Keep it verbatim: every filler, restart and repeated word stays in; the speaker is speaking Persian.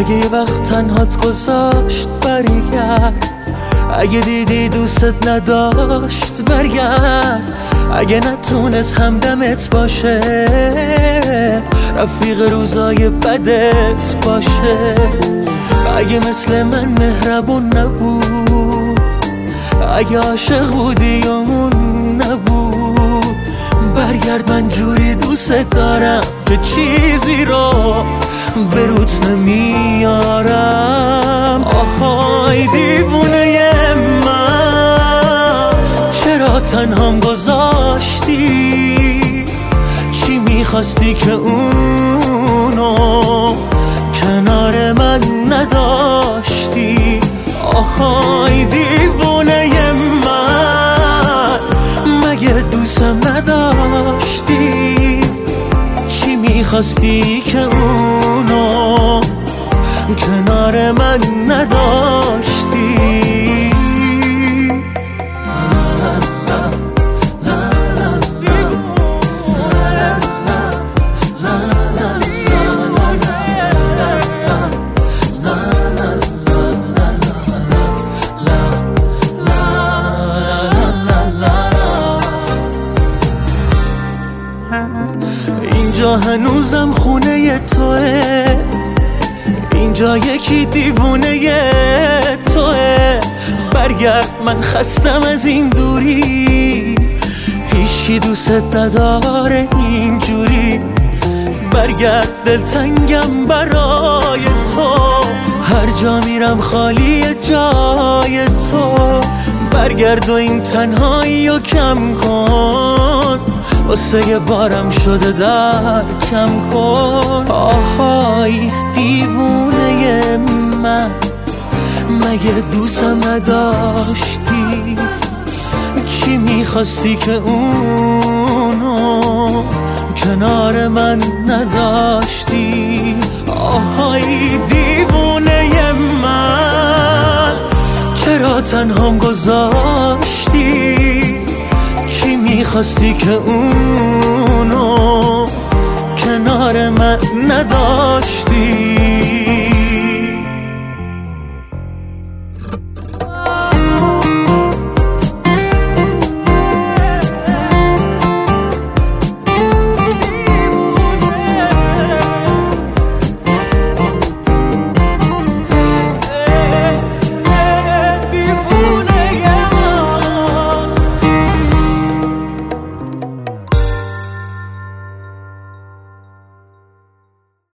اگه یه وقت تنهات گذاشت برگرد، اگه دیدی دوستت نداشت برگرد، اگه نتونست همدمت باشه رفیق روزای بدت باشه، اگه مثل من مهربون نبود، اگه عاشق بودی یا اون نبود، برگرد من جوری دوست دارم که چیزی رو به روت نمیارم. آهای دیوونه من، چرا تنهام گذاشتی؟ چی میخواستی که اونو کنار من نداشتی؟ آهای دیوونه من، مگه دوستم نداشتی؟ چی میخواستی که اونو کنار من نداشتی؟ اینجا هنوزم خونه توه، اینجا یکی دیوونه توه، برگرد من خستم از این دوری، هیچکی دوست نداره اینجوری، برگرد دلتنگم برای تو، هر جا میرم خالی جای تو، برگرد و این تنهایی رو کم کن، واسه یه بارم شده در کم کن. آهای دیوونه من، مگه دوستم نداشتی؟ چی میخواستی که اونو کنار من نداشتی؟ آهای دیوونه من، چرا تنهام گذاشتی؟ چی میخواستی که اونو کنار من نداشتی؟